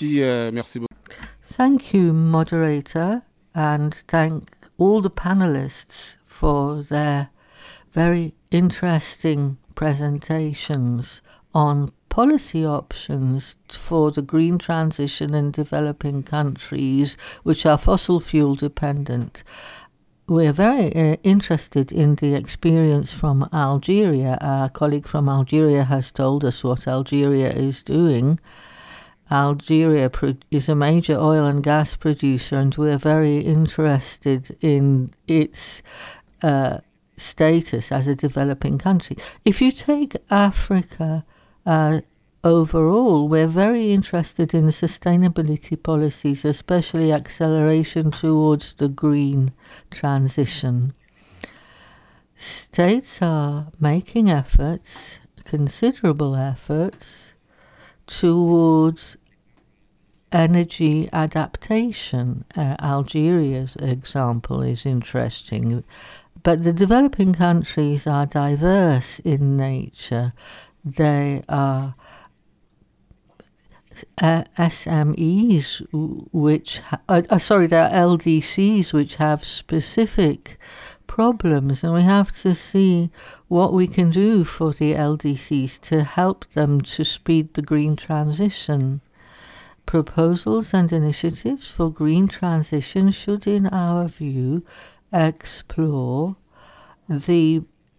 Thank you, moderator, and thank all the panelists for their very interesting presentations on policy options for the green transition in developing countries which are fossil fuel dependent. We're very interested in the experience from Algeria. Our colleague from Algeria has told us what Algeria is doing. Algeria is a major oil and gas producer, and we're very interested in its status as a developing country. If you take Africa overall, we're very interested in sustainability policies, especially acceleration towards the green transition. States are making efforts, considerable efforts, towards energy adaptation. Algeria's example is interesting. But the developing countries are diverse in nature. They are SMEs, there are LDCs which have specific problems, and we have to see what we can do for the LDCs to help them to speed the green transition. Proposals and initiatives for green transition should, in our view, explore the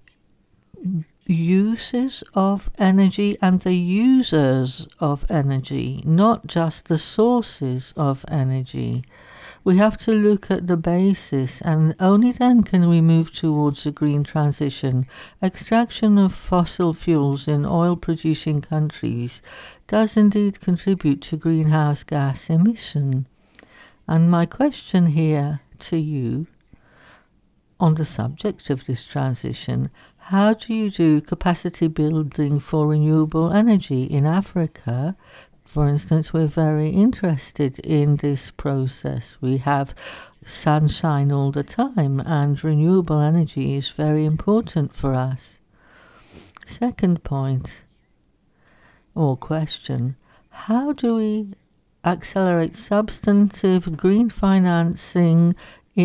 uses of energy and the users of energy, not just the sources of energy. We have to look at the basis, and only then can we move towards a green transition. Extraction of fossil fuels in oil-producing countries does indeed contribute to greenhouse gas emission. And my question here to you on the subject of this transition: how do you do capacity building for renewable energy in Africa? For instance, we're very interested in this process. We have sunshine all the time, and renewable energy is very important for us. Second point or question: how do we accelerate substantive green financing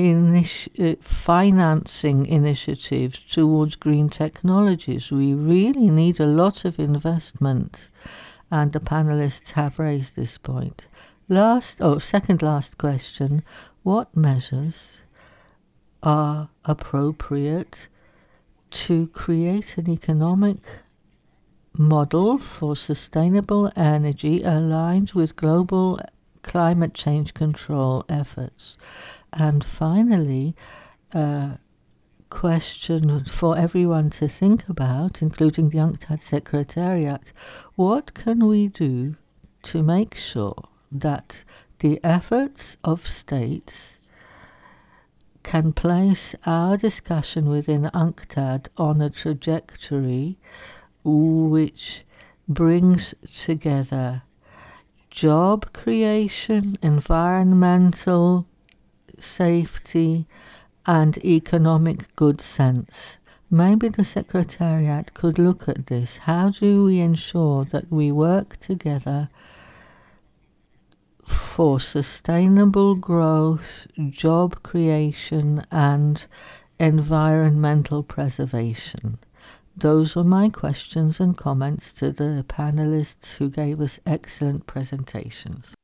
initiatives towards green technologies? We really need a lot of investment, and the panelists have raised this point. Second last question: what measures are appropriate to create an economic model for sustainable energy aligned with global climate change control efforts? And finally, a question for everyone to think about, including the UNCTAD Secretariat: what can we do to make sure that the efforts of states can place our discussion within UNCTAD on a trajectory which brings together job creation, environmental safety, and economic good sense? Maybe the Secretariat could look at this. How do we ensure that we work together for sustainable growth, job creation, and environmental preservation? Those were my questions and comments to the panelists who gave us excellent presentations.